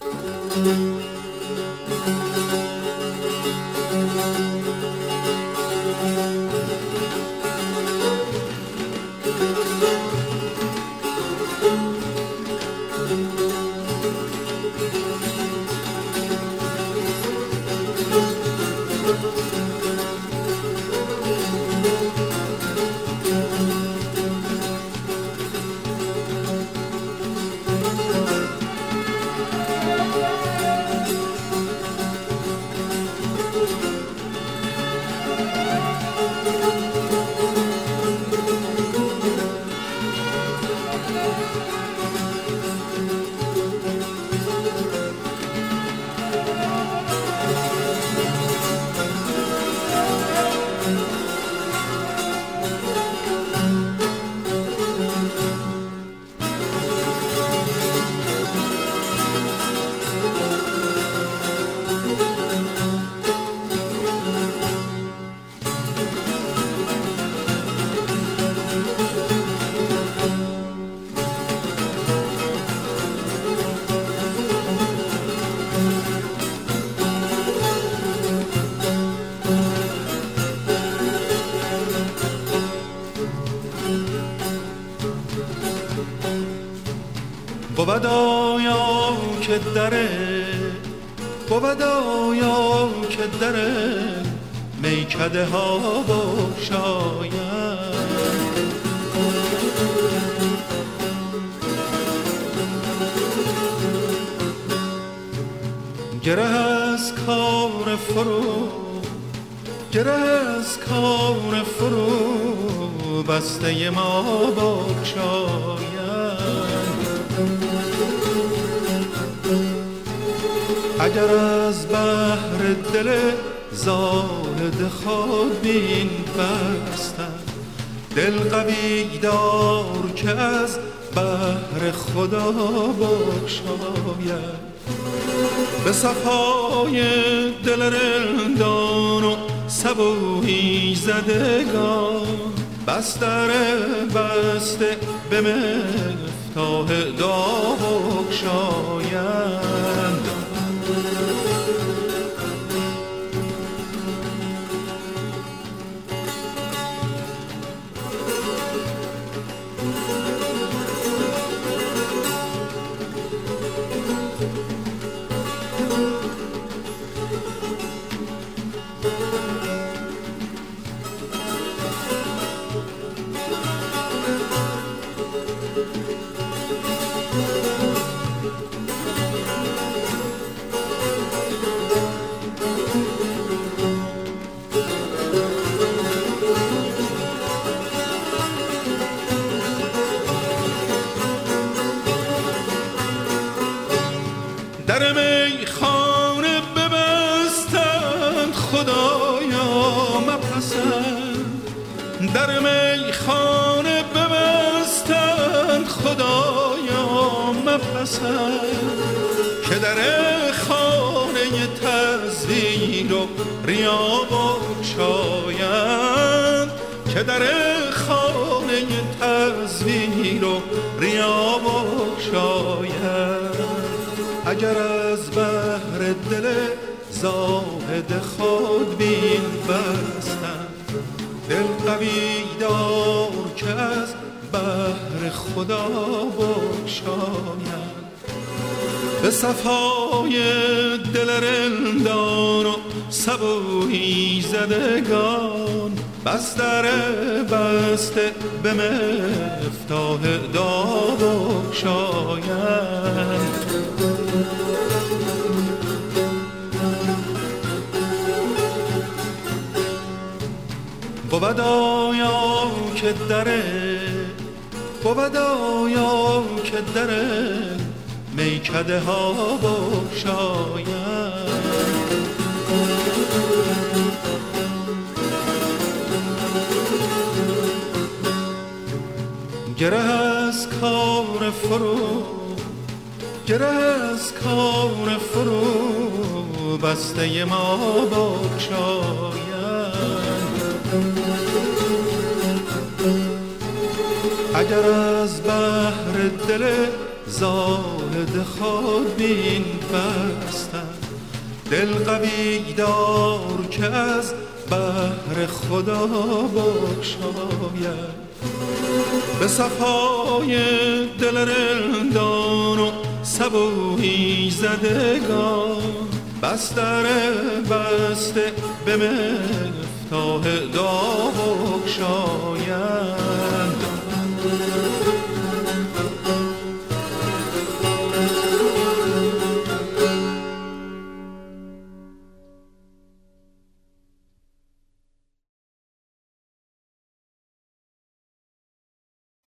بود آیا که دره میکده ها بگشاید، گره از کار فرو بسته ما بگشاید. اگر از بحر دل زاهد خود بین بستن، دل قوی دار که از بحر خدا بگشاید. به صفای دل رندان و صبوحی زدگان، بستر بسته به مفتاح دعا بگشایند. در میخانه ببستند خدایا مپسند، در میخانه ببستند خدایا مپسند، که در خانه تزویر و ریا بگشایند، که در خانه تزویر و ریا بگشایند. اگر از بحر دل زاهد خود بین بستند، دل قوی دار که از بحر خدا بگشایند. به صفای دل رندان و صبوحی زدگان، بستر بسته به مفتاح دعا بگشایند. بود آیا که دره میکده ها بگشاید، گره از کار فرو بسته ما بگشاید. اگر از بحر دل زاهد خودبین بستن. دل قوی دار که از بحر خدا بگشاید، به صفای دل رندان و صبوحی زدگان، بستر بسته به مفتاح دا بگشاید.